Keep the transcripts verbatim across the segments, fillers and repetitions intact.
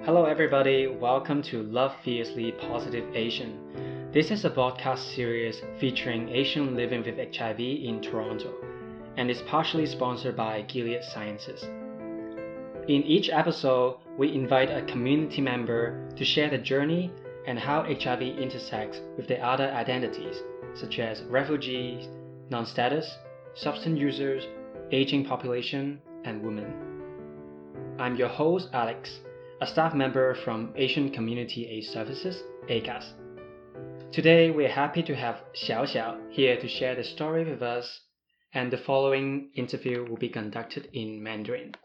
Hello, everybody. Welcome to Love Fiercely Positive Asian. This is a podcast series featuring Asian living with H I V in Toronto, and is partially sponsored by Gilead Sciences. In each episode, we invite a community member to share the journey and how H I V intersects with their other identities, such as refugees, non-status, substance users, aging population, and women. I'm your host, Alex, a staff member from Asian Community Aid Services, A C A S. Today, we're happy to have Xiao Xiao here to share the story with us, and the following interview will be conducted in Mandarin.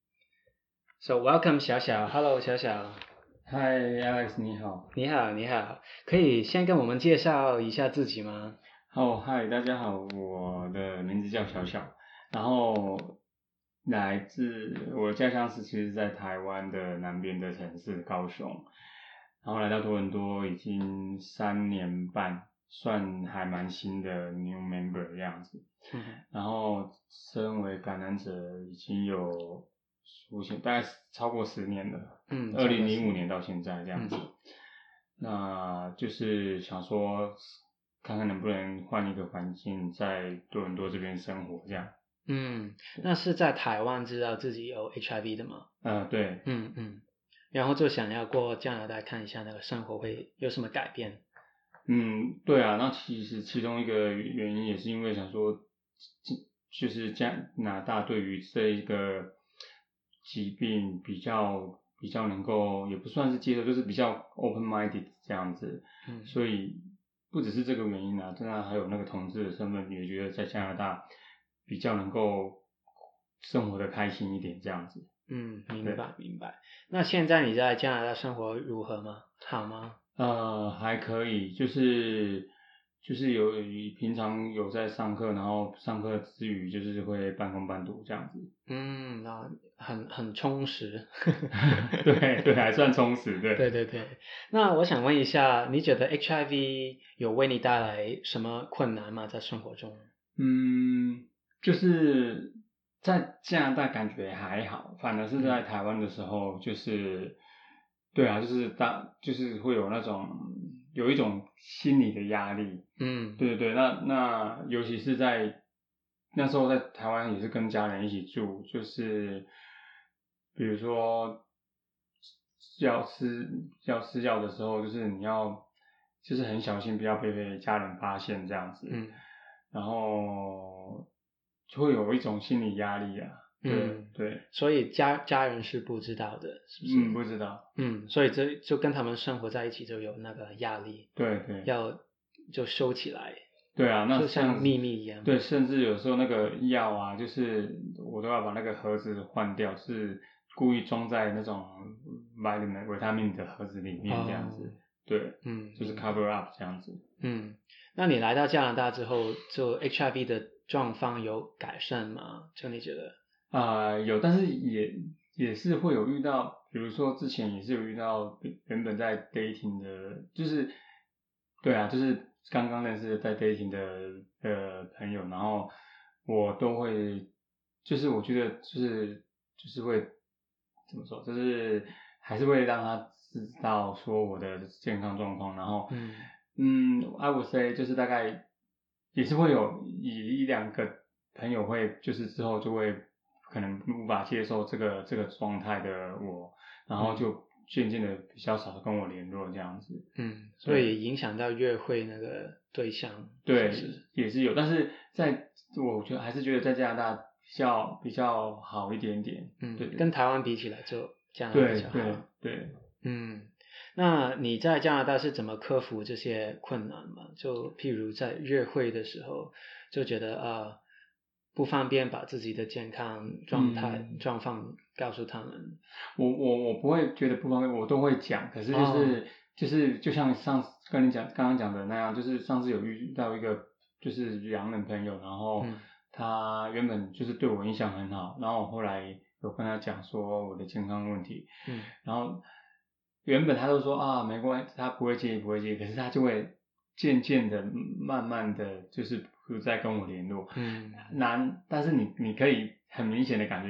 So welcome 小小 Hello 小小 Hi Alex 你好你好你好可以先跟我们介绍一下自己吗？ 哦嗨大家好，我的名字叫小小，然后来自我的家乡是其实在台湾的南边的城市高雄，然后来到多伦多已经三年半，算还蛮新的 new member 这样子， 嗯， 然后身为感染者已经有出现大概超过十年了， 嗯， 二零零五年到现在这样子， 嗯， 那就是想说看看能不能换一个环境，在多伦多这边生活这样。 嗯，那是在台湾知道自己有 H I V 的吗？ 呃，对， 嗯嗯，然后就想要过加拿大看一下那个生活会有什么改变。 嗯，对啊，那其实其中一个原因也是因为想说，就是加拿大对于这一个疾病比较比较能够，也不算是接受，就是比较 open minded 这样子， 嗯， 所以不只是这个原因啊，当然还有那个同志的身份，也觉得在加拿大比较能够生活的开心一点这样子。 嗯，明白明白。那现在你在加拿大生活如何吗？好吗？ 呃，还可以，就是就是有平常有在上课，然后上课之余就是会半工半读这样子。 嗯，那很很充实。 对对，还算充实，对。 对对对。那我想问一下，你觉得 H I V 有为你带来什么困难吗？在生活中？ 嗯，就是在加拿大感觉还好，反而是在台湾的时候，就是、嗯、对啊，就是当就是会有那种有一种心理的压力。 嗯， 对对对，那那尤其是在那时候在台湾也是跟家人一起住，就是比如说要吃要吃药的时候，就是你要就是很小心，不要被被家人发现这样子。 嗯， 然后就会有一种心理压力啊。对、 嗯、 对， 所以家家人是不知道的，是不是？ 嗯，不知道。 嗯，所以这就跟他们生活在一起就有那个压力。 对对， 要就收起来。 对啊，那就像秘密一样。 对，甚至有时候那个药啊，就是我都要把那个盒子换掉，是故意装在那种 vitamin 维他命的盒子里面这样子。哦、对， 嗯， 就是 cover up 这样子。 嗯，那你来到加拿大之后，就 H I V 的状况有改善吗？就你觉得？ 啊、呃，有，但是也也是会有遇到，比如说之前也是有遇到原本在 dating 的，就是对啊，就是刚刚认识在 dating 的的朋友，然后我都会，就是我觉得就是就是会怎么说，就是还是会让他知道说我的健康状况，然后嗯嗯，I would say 就是大概也是会有一一两个朋友会就是之后就会可能无法接受这个这个状态的我，然后就渐渐的比较少跟我联络这样子。 嗯，所以影响到约会那个对象。 对， 是是也是有，但是在我觉得还是觉得在加拿大比较比较好一点点。 嗯， 对， 跟台湾比起来就加拿大比较好。 对对对。 嗯，那你在加拿大是怎么克服这些困难吗？就譬如在约会的时候，就觉得呃不方便把自己的健康状态、嗯、状况告诉他们。 我我我不会觉得不方便，我都会讲。可是就是、哦、就是就像上次跟你讲刚刚讲的那样，就是上次有遇到一个就是洋人朋友，然后他原本就是对我印象很好，然后我后来有跟他讲说我的健康问题，嗯，然后原本他都说啊没关系，他不会介意不会介意，可是他就会渐渐的慢慢的就是不再跟我联络，嗯，难，但是你你可以很明显的感觉到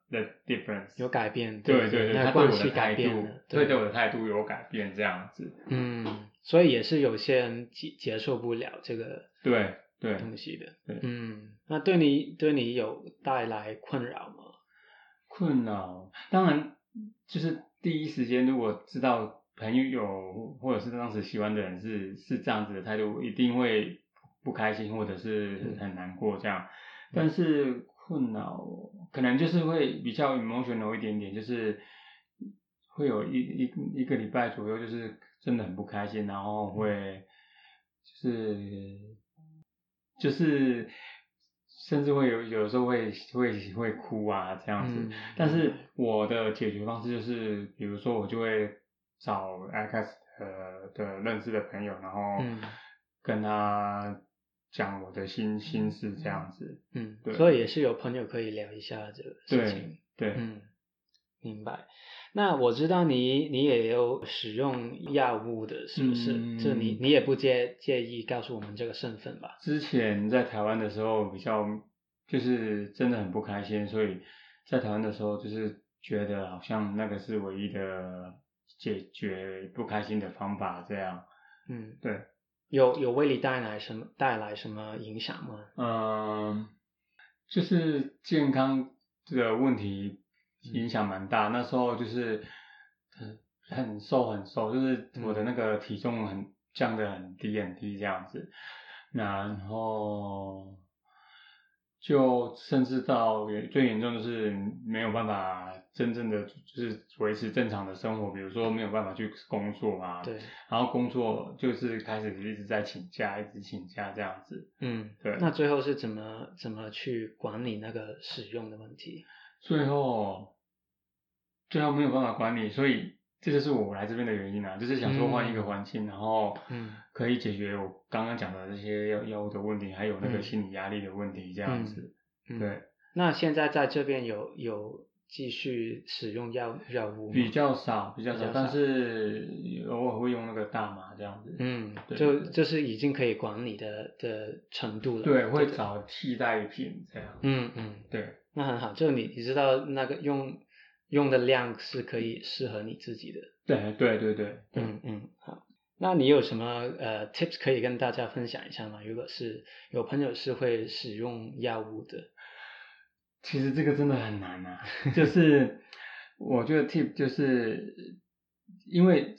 the difference， 有改变， 对对对， 那他对我关系的态度改变了， 对对我的态度有改变这样子。 嗯，所以也是有些人接接受不了这个对对东西的， 对， 嗯，那对你对你有带来困扰吗？ 困扰，当然就是第一时间如果知道朋友或者是当时喜欢的人是是这样子的态度，一定会不开心或者是很难过这样。嗯、但是困扰可能就是会比较 emotional 一点点，就是会有一一一个礼拜左右，就是真的很不开心，然后会就是就是甚至会有有时候会会会哭啊这样子。嗯、但是我的解决方式就是，比如说我就会找 X 呃的认识的朋友，然后跟他讲我的心心事这样子。 嗯，对，所以也是有朋友可以聊一下这个事情。 对，对， 嗯，明白。那我知道你你也有使用药物的，是不是？嗯、这你你也不介介意告诉我们这个身份吧？ 之前在台湾的时候比较就是真的很不开心，所以在台湾的时候就是觉得好像那个是唯一的解决不开心的方法这样。 嗯， 对。 有有为你带来什么带来什么影响吗？ 嗯，就是健康的问题影响蛮大。嗯、那时候就是很很瘦很瘦，就是我的那个体重很降得很低很低这样子，然后就甚至到最严重就是没有办法真正的就是维持正常的生活，比如说没有办法去工作啊， 对， 然后工作就是开始一直在请假，一直请假这样子， 嗯， 对。 那最后是怎么怎么去管理那个使用的问题？ 最后，最后没有办法管理，所以这就是我来这边的原因啊，就是想说换一个环境，嗯、然后可以解决我刚刚讲的这些药药物的问题，还有那个心理压力的问题，这样子。嗯嗯、对。 那现在在这边有有继续使用药药物吗？ 比较少，比较少，较少但是偶尔会用那个大麻这样子。 嗯，对就就是已经可以管理的的程度了。 对，会找替代品这样。 嗯嗯， 对， 那很好，就你你知道那个用用的量是可以适合你自己的。 对对对对。 嗯嗯，好。那你有什么呃 tips 可以跟大家分享一下吗？如果是有朋友是会使用药物的。 其实这个真的很难啊，就是我觉得 tip 就是因为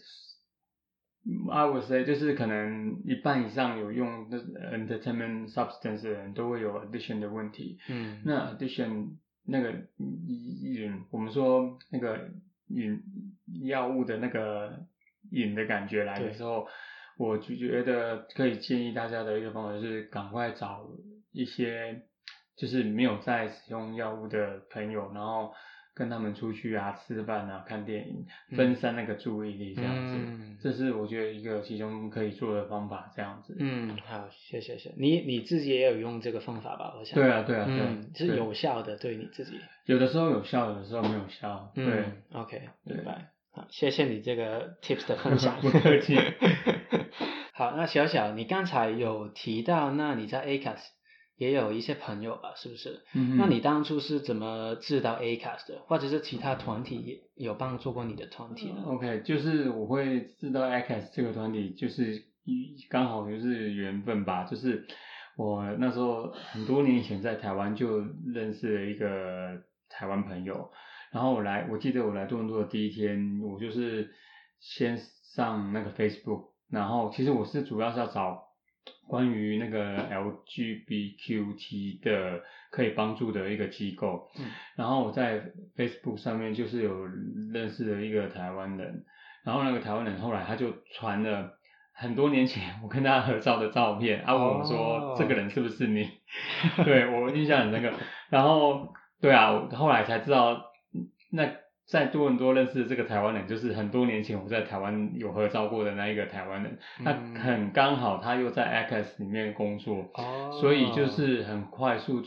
I would say 就是可能一半以上有用 entertainment substance 的人都会有 addiction 的问题。嗯，那 addiction 那个瘾，我们说那个瘾药物的那个瘾的感觉来的时候，我就觉得可以建议大家的一个方法就是赶快找一些就是没有在使用药物的朋友，然后跟他们出去啊、吃饭啊、看电影，分散那个注意力这样子。嗯、这是我觉得一个其中可以做的方法，这样子。 嗯，好，谢谢谢。你你自己也有用这个方法吧？我想。 对啊，对啊，对啊。 嗯，是有效的，对你自己。 有的时候有效，有的时候没有效。对、 嗯、，OK， 明白。好，谢谢你这个 tips 的分享。 不客气。 好，那小小，你刚才有提到，那你在 A C A S也有一些朋友吧，是不是？嗯。那你当初是怎么知道 A C A S 的，或者是其他团体也有帮助过你的团体呢 ？OK， 就是我会知道 A C A S 这个团体，就是刚好就是缘分吧，就是我那时候很多年以前在台湾就认识了一个台湾朋友，然后我来，我记得我来多伦多的第一天，我就是先上那个 Facebook， 然后其实我是主要是要找关于那个 L G B T Q 的可以帮助的一个机构，嗯，然后我在 Facebook 上面就是有认识了一个台湾人，然后那个台湾人后来他就传了很多年前我跟他合照的照片，啊，问我说、oh. 这个人是不是你？对，我印象很深刻。然后对啊，我后来才知道，那在多伦多认识的这个台湾人，就是很多年前我在台湾有合照过的那一个台湾人。那、嗯、很刚好他又在 A C A S 里面工作，oh. 所以就是很快速，就是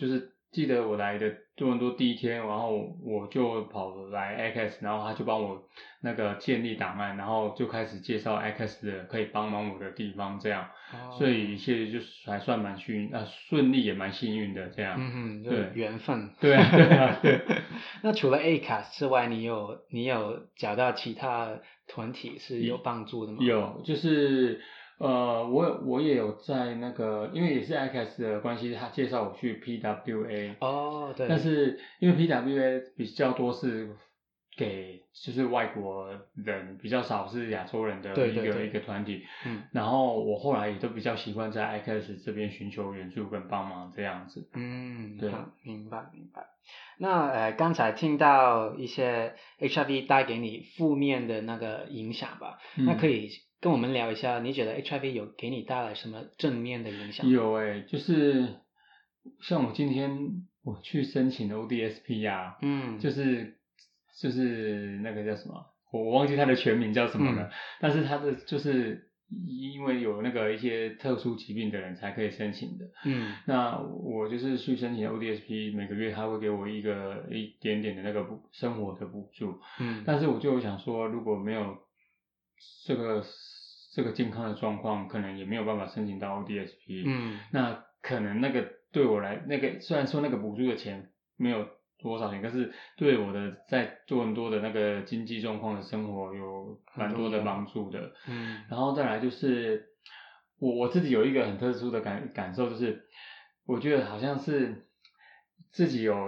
记得我来的多伦多第一天，然后我就跑来 A X S， 然后他就帮我那个建立档案，然后就开始介绍 A X S 的可以帮忙我的地方，这样， 哦、 所以一切就是还算蛮幸呃顺利也蛮幸运的这样。 嗯哼，就对， 缘分。 对啊，对啊，对。 那除了 A C A S 之外，你有你有找到其他团体是有帮助的吗？ 有，就是呃，我有我也有在那个，因为也是 A X S 的关系，他介绍我去 P W A。 哦，对。 但是因为 P W A 比较多是给就是外国人，比较少是亚洲人的一个对对对一个团体。 嗯。 然后我后来也都比较习惯在 A X S 这边寻求援助跟帮忙这样子。 嗯， 对， 好，明白明白。那呃，刚才听到一些 H I V 带给你负面的那个影响吧？ 嗯、 那可以跟我们聊一下，你觉得 H I V 有给你带来什么正面的影响？ 有诶、欸，就是像我今天我去申请 O D S P 啊，嗯，就是就是那个叫什么，我忘记它的全名叫什么了，嗯、但是它的就是因为有那个一些特殊疾病的人才可以申请的，嗯，那我就是去申请 O D S P， 每个月他会给我一个一点点的那个补生活的补助，嗯，但是我就想说，如果没有这个这个健康的状况，可能也没有办法申请到 O D S P，嗯，那可能那个对我来，那个虽然说那个补助的钱没有多少钱，可是对我的在多伦多的那个经济状况的生活有蛮多的帮助的。嗯，然后再来就是我我自己有一个很特殊的感感受，就是我觉得好像是自己有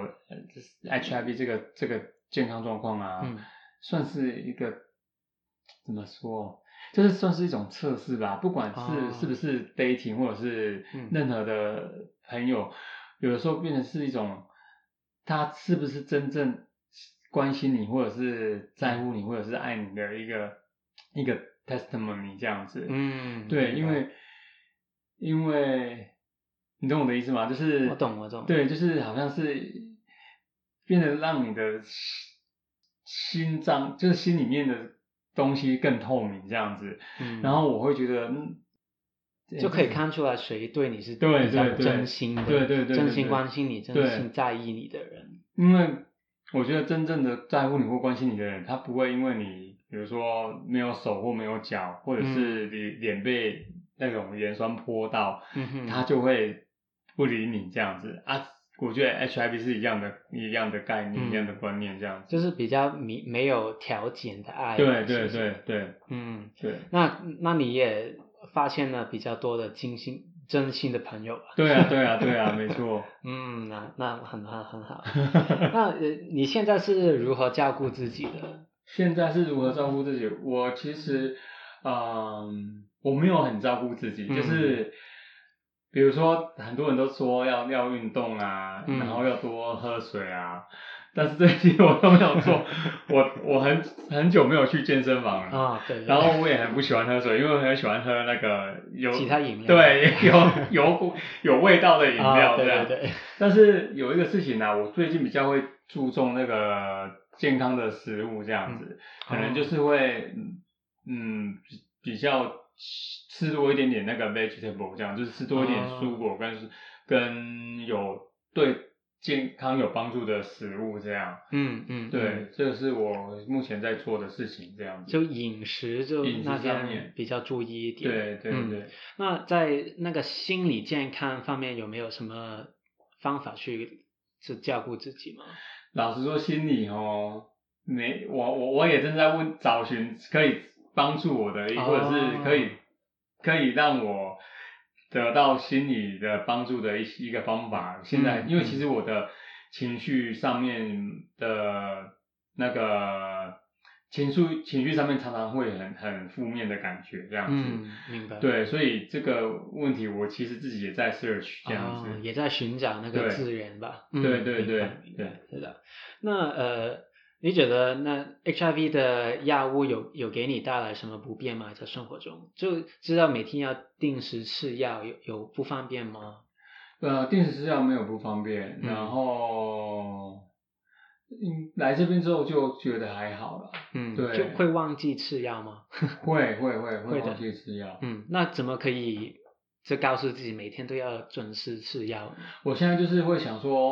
H I V 这个这个健康状况啊，嗯，算是一个怎么说？就是算是一种测试吧，不管是是不是 dating 或者是任何的朋友，嗯、有的时候变成是一种，他是不是真正关心你，或者是在乎你，或者是爱你的一个一个 testimony 这样子。嗯，对，因为因为你懂我的意思吗？就是我懂我懂。 对，就是好像是变得让你的心脏，就是心里面的东西更透明这样子，嗯，然后我会觉得，嗯， 就可以看出来谁对你是对比较真心的， 对对 对, 对, 对, 对真心关心你，真心在意你的人。 因为我觉得真正的在乎你或关心你的人，他不会因为你，比如说没有手或没有脚，或者是你脸被那种盐酸泼到，嗯、他就会不理你这样子啊。我觉得 H I V 是一样的，一样的概念，嗯、一样的观念，这样子， 就是比较没没有条件的爱。 对对对对， 嗯， 对。 那那你也发现了比较多的真心真心的朋友吧？ 对啊对啊对啊，没错。 嗯，那那很很很好。那呃，你现在是如何照顾自己的？ 现在是如何照顾自己？我其实，嗯，我没有很照顾自己，嗯、就是。比如说，很多人都说要要运动啊，嗯、然后要多喝水啊，但是这些我都没有做。我我很很久没有去健身房了啊，对, 对。然后我也很不喜欢喝水，因为我很喜欢喝那个有其他饮料， 对，有有有味道的饮料这样。 啊、对对对。但是有一个事情呢、啊，我最近比较会注重那个健康的食物这样子，嗯、可能就是会嗯比较。吃多一点点那个 vegetable， 这样就是吃多一点蔬果跟、哦、跟有对健康有帮助的食物这样。嗯嗯，对，嗯、这个是我目前在做的事情这样子。 就饮食就那边比较注意一点。 对对对、嗯。 那在那个心理健康方面有没有什么方法去是照顾自己吗？ 老实说，心理哦，没我我我也正在问找寻可以帮助我的，或者是可以、哦、可以让我得到心理的帮助的一一个方法。现在、嗯、因为其实我的情绪上面的那个情绪情绪上面常常会很很负面的感觉这样子。 嗯，明白。 对，所以这个问题我其实自己也在 search 这样子， 哦、也在寻找那个资源吧。 对、嗯、对对对对， 是的。那呃。你觉得那 H I V 的药物有有给你带来什么不便吗？在生活中就知道每天要定时吃药，有有不方便吗？ 呃，定时吃药没有不方便，嗯、然后嗯来这边之后就觉得还好了。嗯，对， 就会忘记吃药吗？ 会会会会忘记吃药。 嗯，那怎么可以就告诉自己每天都要准时吃药？ 我现在就是会想说。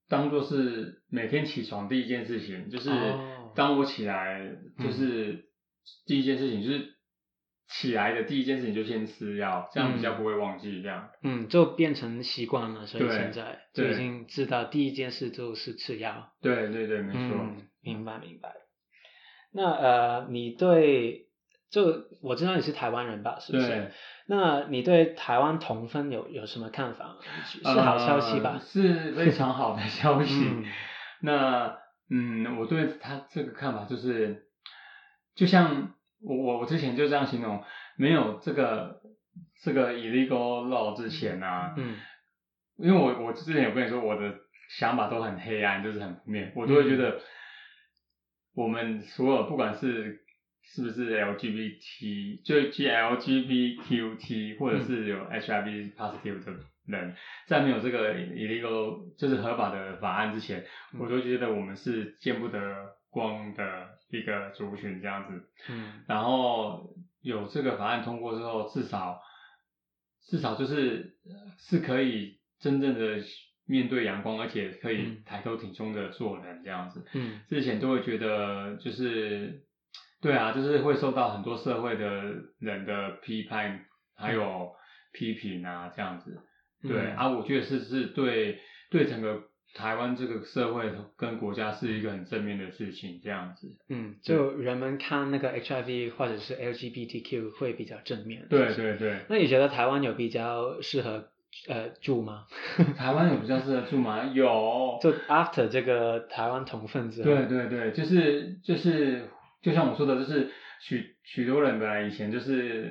当做是每天起床第一件事情，就是哦当我起来，就是第一件事情就是起来的第一件事情就先吃药，这样比较不会忘记这样。 嗯，就变成习惯了，所以对现在就对已经知道第一件事就是吃药。 对对对，没错。 嗯，明白明白。那呃，你对就我知道你是台湾人吧，是不是？ 对。 那你对台湾同婚有有什么看法吗？是好消息吧？ 呃、是非常好的消息。 嗯那嗯，我对他这个看法就是，就像我我我之前就这样形容，没有这个这个 illegal law 之前啊， 嗯， 因为我我之前有跟你说我的想法都很黑暗，就是很负面，我都会觉得我们所有不管是是不是 L G B T 就 L G B T Q T 或者是有 H I V positive 的人，在没有这个 illegal 就是合法的法案之前， 嗯我都觉得我们是见不得光的一个族群这样子。 嗯， 然后有这个法案通过之后，至少至少就是是可以真正的面对阳光，而且可以抬头挺胸的做人这样子。 嗯， 之前都会觉得就是对啊，就是会受到很多社会的人的批判，还有批评啊这样子。对、 嗯、 啊，我觉得是是对对整个台湾这个社会跟国家是一个很正面的事情，这样子。 嗯，就人们看那个 H I V 或者是 L G B T Q 会比较正面。 对对对。 那你觉得台湾有比较适合呃住吗？ 台湾有比较适合住吗？有。 就 after 这个台湾同分之后。 对对对，就是就是就像我说的，就是许许多人本来以前就是，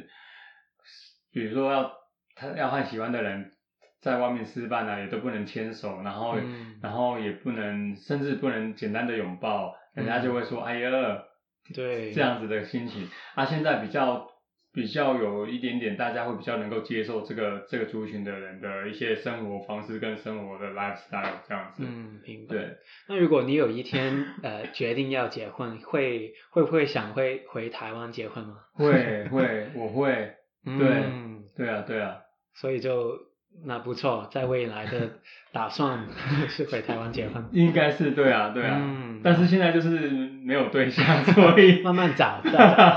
比如说要他要和喜欢的人在外面吃饭啊，也都不能牵手，然后、 嗯、 然后也不能，甚至不能简单的拥抱，人家就会说、嗯、哎呀， 对， 这样子的心情。啊，现在比较比较有一点点，大家会比较能够接受这个这个族群的人的一些生活方式跟生活的 lifestyle 这样子。 嗯，明白。 对。 那如果你有一天呃决定要结婚，会会不会想会回台湾结婚吗？ 会会，我会。对、 嗯、 对啊对啊。 所以就那不错，在未来的打算是回台湾结婚。 应该是对啊对啊。 嗯， 但是现在就是没有对象，所以慢慢找。再找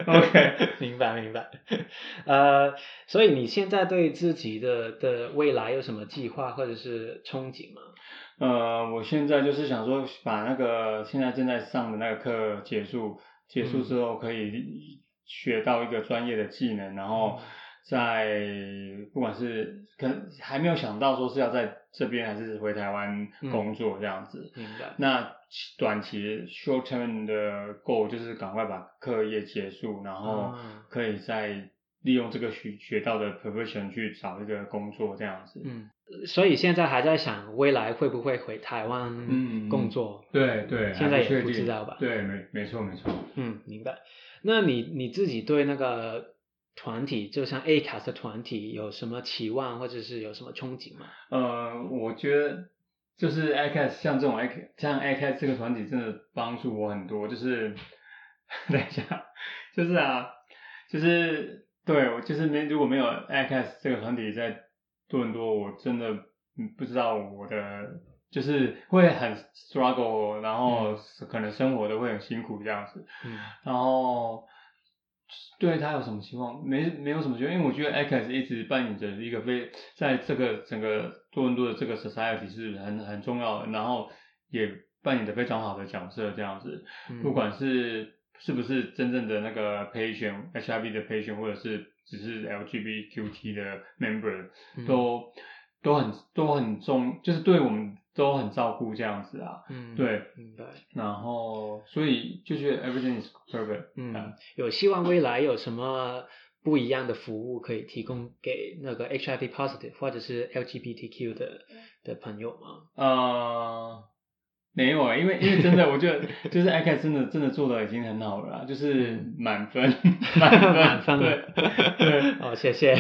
OK 明白明白。呃，所以你现在对自己的的未来有什么计划或者是憧憬吗？ 呃，我现在就是想说，把那个现在正在上的那个课结束，结束之后可以学到一个专业的技能，然后在不管是可能还没有想到说是要在这边还是回台湾工作这样子。 嗯、明白。 那短期 short term 的 goal 就是赶快把课业结束，然后可以再利用这个学学到的 profession 去找一个工作这样子。 嗯，所以现在还在想未来会不会回台湾工作？ 嗯、对对， 现在也不知道吧？ 对，没没错没错。 嗯，明白。那你你自己对那个团体，就像 A C A S 的团体有什么期望或者是有什么憧憬吗？ 呃，我觉得就是 A C A S 像这种 A 像 A C A S 这个团体真的帮助我很多，就是等一下，就是啊，就是对我就是没如果没有 A C A S 这个团体在多伦多，我真的不知道我的就是会很 struggle， 然后可能生活的会很辛苦这样子。 嗯， 然后对他有什么期望？没没有什么期望，因为我觉得 A C A S 一直扮演着一个非在这个整个多伦多的这个 society 是很很重要的，然后也扮演着非常好的角色这样子。 嗯、 不管是是不是真正的那个 patient H I V 的 patient， 或者是只是 L G B T Q 的 member，、嗯、都都很都很重，就是对我们都很照顾这样子啊。 嗯， 对， 明白。 然后所以就觉得 everything is perfect。 嗯，有希望未来有什么不一样的服务可以提供给那个 H I V positive 或者是 L G B T Q 的的朋友吗？ 呃，没有啊，因为因为真的，我觉得就是 A C A S 真的真的做的已经很好了啦，就是满分，满分， 满分对对。 哦，谢谢。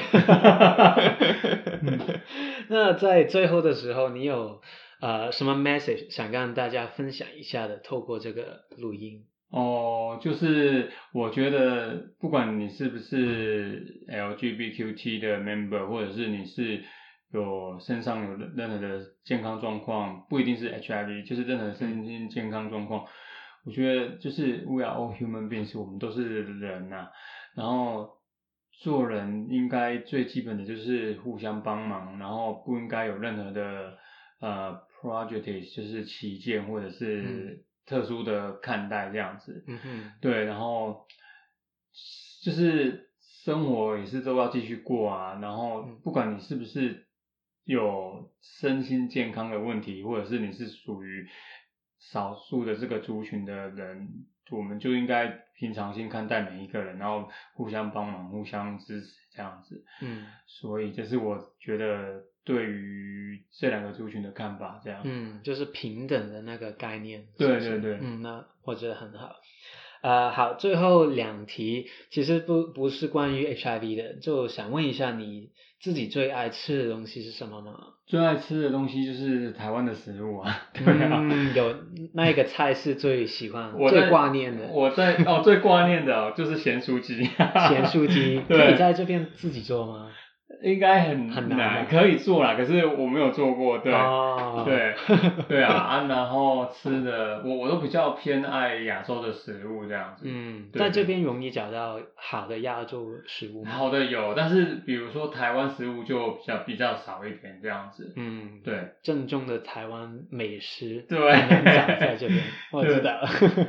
那在最后的时候，你有呃什么 message 想跟大家分享一下的？透过这个录音。 哦，就是我觉得不管你是不是 L G B T Q 的 member， 或者是你是有身上有任何的健康状况，不一定是 H I V， 就是任何身心健康状况，我觉得就是 we are all human beings， 我们都是人呐、啊，然后做人应该最基本的就是互相帮忙，然后不应该有任何的呃 prejudice， 就是歧见或者是特殊的看待这样子。 嗯哼， 对，然后就是生活也是都要继续过啊，然后不管你是不是有身心健康的问题，或者是你是属于少数的这个族群的人，我们就应该平常心看待每一个人，然后互相帮忙、互相支持这样子。 嗯， 所以这是我觉得对于这两个族群的看法，这样。 嗯，就是平等的那个概念。 对对对。 嗯，那我觉得很好。呃，好，最后两题其实不不是关于 H I V 的，就想问一下你自己最爱吃的东西是什么吗？ 最爱吃的东西就是台湾的食物啊，对啊， 嗯，有那一个菜是最喜欢、 我最挂念的。 我在哦，最挂念的、哦、就是咸酥鸡。 咸酥鸡可以在这边自己做吗？ 应该很很难， 可以做啦，可是我没有做过，对， 哦、 对，对啊啊，然后吃的我我都比较偏爱亚洲的食物这样子， 嗯， 对在这边容易找到好的亚洲食物吗？ 好的有，但是比如说台湾食物就比较比较少一点这样子， 嗯， 对， 正宗的台湾美食对， 很难找在这边，我知道。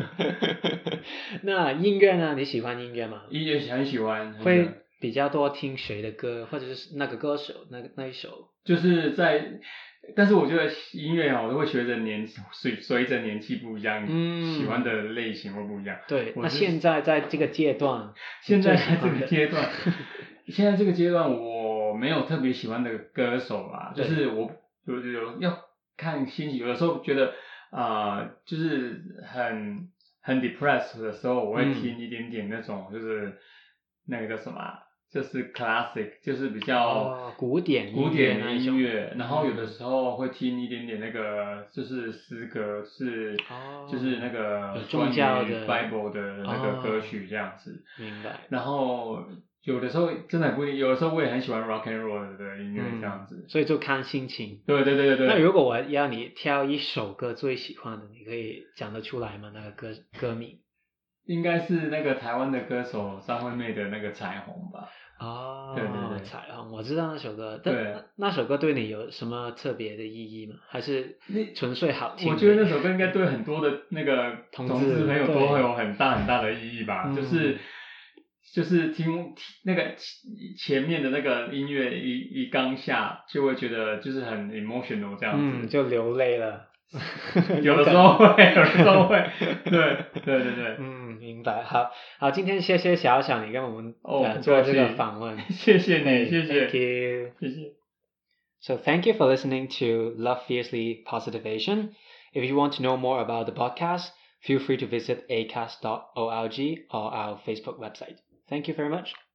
那音乐呢？你喜欢音乐吗？ 音乐很喜欢， 会比较多听谁的歌，或者是那个歌手那个那一首？ 就是在，但是我觉得音乐啊，我都会随着年随随着年纪不一样，嗯，喜欢的类型会不一样。 对，那现在在这个阶段， 现在在这个阶段，现在这个阶段我没有特别喜欢的歌手啦，就是我有有要看心情，有的时候觉得啊、呃，就是很很 depressed 的时候，我会听一点点那种，就是、嗯、那个叫什么、啊。就是 classic， 就是比较、 哦、古典古典的音乐， 嗯、 然后有的时候会听一点点那个就是诗歌，是、哦、就是那个宗教的 Bible 的那个歌曲这样子。 哦、明白。 然后有的时候真的不一定，有的时候我也很喜欢 rock and roll 的音乐这样子、 嗯。所以就看心情。 对对对对对。 那如果我要你挑一首歌最喜欢的，你可以讲得出来吗？那个歌歌名？ 应该是那个台湾的歌手张惠妹的那个彩虹吧。 哦， 对对对， 彩虹，我知道那首歌。但那那首歌对你有什么特别的意义吗？还是纯粹好听？ 我觉得那首歌应该对很多的那个同志朋友都会有很大很大的意义吧。就是就是听那个前面的那个音乐一一刚下，就会觉得就是很 emotional 这样子， 嗯，就流泪了。 有的时候会，有的时候会，对对对对， 嗯，明白。好，好，今天谢谢小小你跟我们、 哦呃、做这个访问， 谢谢你，谢谢 ，Thank you， 谢谢。 So thank you for listening to Love Fiercely Positive Asian. If you want to know more about the podcast, feel free to visit acast dot org or our Facebook website. Thank you very much.